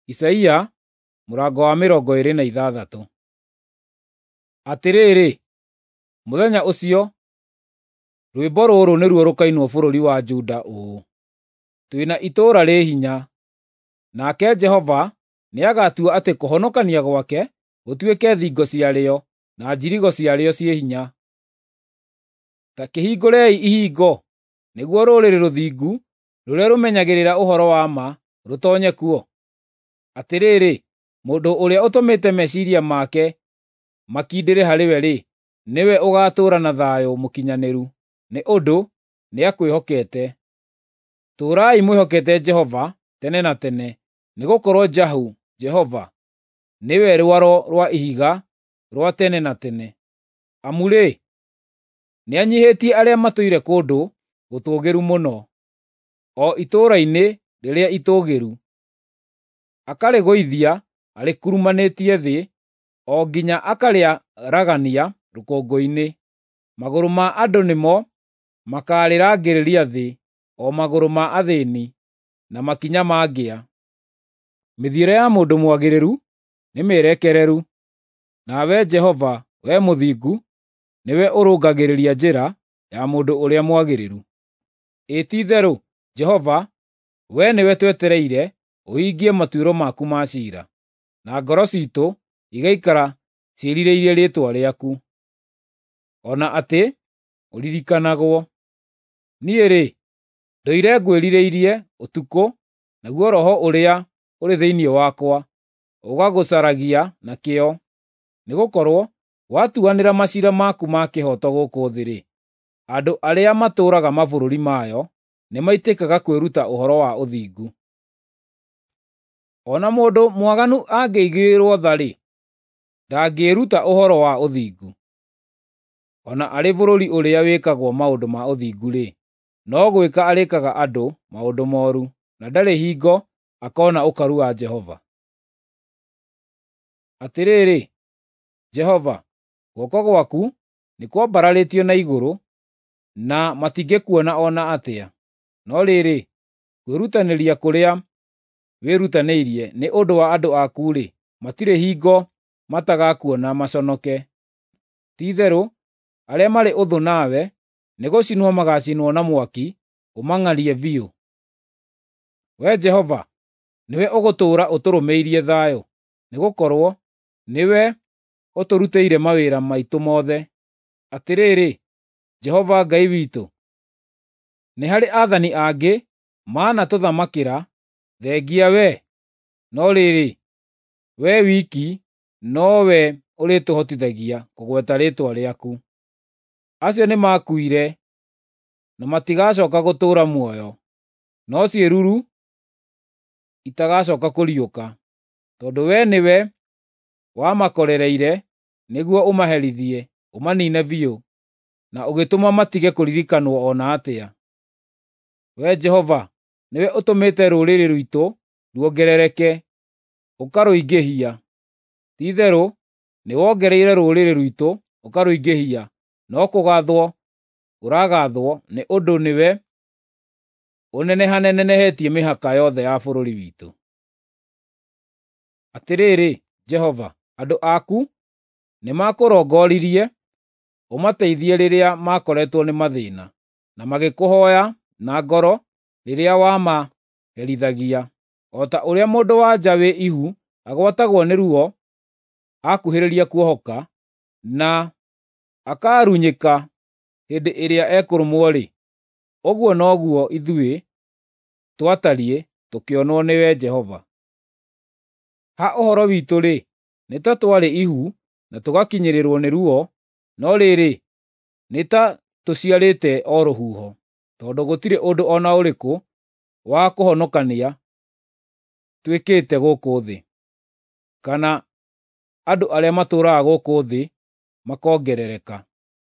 Isaia mũrango wa 26. Atĩrĩrĩ, mũthenya ũcio, rwĩmbo rũrũ nĩruo rũkainwo bũrũri wa Juda ũũ: twĩna itũũra rĩ hinya, nake Jehova nĩagatua atĩ kũhonokania gwake gũtuĩke thingo ciarĩo na njirigo ciarĩo ciĩ hinya. Ta kĩhingũrei ihingo, nĩguo rũrĩrĩ rũthingu rũrĩa rũmenyagĩrĩra ũhoro wa ma rũtoonye kuo. Atĩrĩrĩ, mũndũ ũrĩa ũtũmĩte meciiria make makindĩre harĩwe-rĩ, nĩwe ũgaatũũra na thayũ mũkinyanĩru, nĩ ũndũ nĩakwĩhokete. Tũũrai mwĩhokete Jehova tene na tene, nĩgũkorwo Jahu, Jehova, nĩwe rwaro rwa ihiga rwa tene na tene. Amu-rĩ, nĩanyiihĩtie arĩa matũire kũndũ gũtũũgĩru mũno, o itũũra-inĩ rĩrĩa itũũgĩru. Akarĩgũithia arĩkurumanĩtie thĩ, o nginya akarĩaragania rũkũngũ-inĩ. Magũrũ ma andũ nĩmo makaarĩrangĩrĩria thĩ, o magũrũ ma athĩĩni, na makinya ma ngĩa. Mĩthiĩre ya mũndũ mwagĩrĩru nĩ mĩerekereru, nawe Jehova, wee mũthingu, nĩwe ũrũngagĩrĩria njĩra ya mũndũ ũrĩa mwagĩrĩru. Ĩ ti-itherũ, Jehova, wee nĩwe twetereire ũhingie matuĩro maku ma ciira, na ngoro ciitũ igaikara ciĩrirĩirie rĩĩtwa rĩaku. O na atĩ ũririkanagwo. Niĩ-rĩ, ndũire ngwĩrirĩirie ũtukũ, naguo roho ũrĩa ũrĩ thĩinĩ wakwa ũgagũcaragia na kĩyo, nĩgũkorwo watuanĩra maciira maku ma kĩhooto gũkũ thĩ-rĩ, andũ arĩa matũũraga mabũrũri mayo nĩmaitĩkaga kwĩruta ũhoro wa ũthingu. O na mũndũ mwaganu angĩigĩrwo tha-rĩ, ndangĩĩruta ũhoro wa ũthingu. O na arĩ bũrũri ũrĩa wĩkagwo maũndũ ma ũthingu-rĩ, no gwĩka arĩkaga andũ maũndũ mooru, na ndarĩ hingo akoona ũkaru wa Jehova. Atĩrĩrĩ, Jehova, guoko gwaku nĩ kwambararĩtio na igũrũ, na matingĩkuona o na atĩa. No rĩrĩ, kwĩrutanĩria kũrĩa wĩrutanĩirie nĩ ũndũ wa andũ aku-rĩ, matirĩ hingo matagakuona maconoke. Ti-itherũ, arĩa marĩ ũthũ nawe nĩgũcinwo magaacinwo na mwaki ũmang'arie biũ. Wee Jehova, nĩwe ũgũtũũra ũtũrũmĩirie thayũ, nĩgũkorwo nĩwe ũtũrutĩire mawĩra maitũ mothe. Atĩrĩrĩ, Jehova Ngai witũ, nĩ harĩ aathani angĩ maanatũthamakĩra thengia wee, no rĩrĩ, wee wiki nowe ũrĩtũhotithagia kũgweta rĩĩtwa rĩaku. Acio nĩmakuire na matigacooka gũtũũra muoyo, no ciĩruru itagacooka kũriũka, tondũ wee nĩwe wamakorereire nĩguo ũmaherithie, ũmaniine biũ, na ũgĩtũma matige kũririkanwo o na atĩa. Wee Jehova, nĩwe ũtũmĩte rũrĩrĩ rwitũ ruongerereke, ũkarũingĩhia. Ti-itherũ, nĩwongereire rũrĩrĩ rwitũ ũkarũingĩhia, no kũgaathwo ũragaathwo, nĩ ũndũ nĩwe ũnenehanenehetie mĩhaka yothe ya bũrũri witũ. Atĩrĩrĩ, Jehova, andũ aku nĩmakũrongoririe, ũmateithie rĩrĩa makoretwo nĩ mathĩĩna, na magĩkũhooya na ngoro rĩrĩa wamaherithagia. O ta ũrĩa mũndũ-wa-nja wĩ ihu agwatagwo nĩ ruo akuhĩrĩria kuohoka, na akaarunyĩka hĩndĩ ĩrĩa ekũrũmwo-rĩ, ũguo noguo ithuĩ twatariĩ tũkĩonwo nĩwe Jehova. Ha ũhoro witũ-rĩ, nĩ ta twarĩ ihu na tũgakinyĩrĩrwo nĩ ruo, no rĩrĩ, nĩ ta tũciarĩte o rũhuho, tondũ gũtirĩ ũndũ o na ũrĩkũ wa kũhonokania twĩkĩte gũkũ thĩ, kana andũ arĩa matũũraga gũkũ thĩ makongerereka.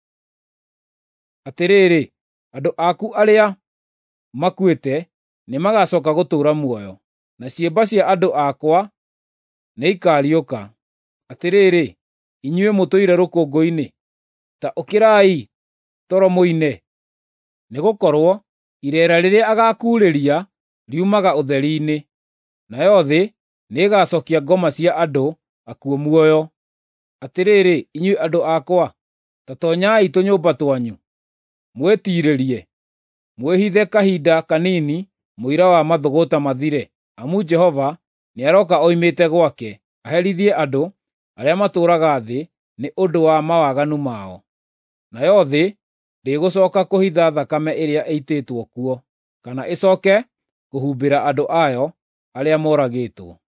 Atĩrĩrĩ, andũ aku arĩa makuĩte nĩmagacooka gũtũũra muoyo, na ciĩmba cia andũ akwa nĩikariũka. Atĩrĩrĩ, inyuĩ mũtũire rũkũngũ-inĩ, ta ũkĩrai toro mũine, nĩgũkorwo ireera rĩrĩa agaakuurĩria riumaga ũtheri-inĩ, nayo thĩ nĩĩgacokia ngoma cia andũ akuũ muoyo. Atĩrĩrĩ, inyuĩ andũ akwa, ta toonyai tũnyũmba twanyu, mwĩtiirĩrie, mwĩhithe kahinda kanini, mũira wa mathũgũta mathire, amu Jehova nĩarooka oimĩte gwake, aherithie andũ arĩa matũũraga thĩ nĩ ũndũ wa mawaganu mao. Nayo thĩ ndĩgũcooka kũhitha thakame ĩrĩa ĩitĩtwo kuo, kana ĩcooke kũhumbĩra andũ ayo arĩa moragĩtwo.